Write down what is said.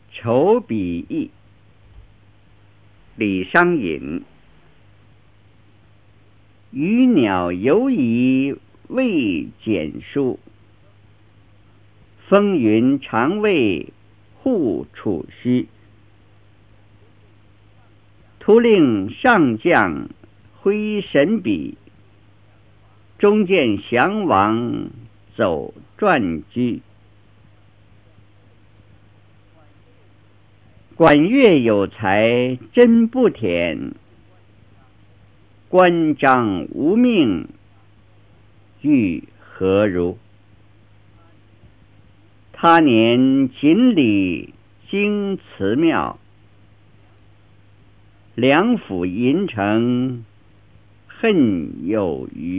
酬笔意。李商隐。鱼鸟犹疑未简书，风云常为护楚虚。徒令上将挥神笔，终见降王走传居。管乐有才真不忝，关张无命欲何如？他年锦鲤京祠庙，梁甫银城恨有余。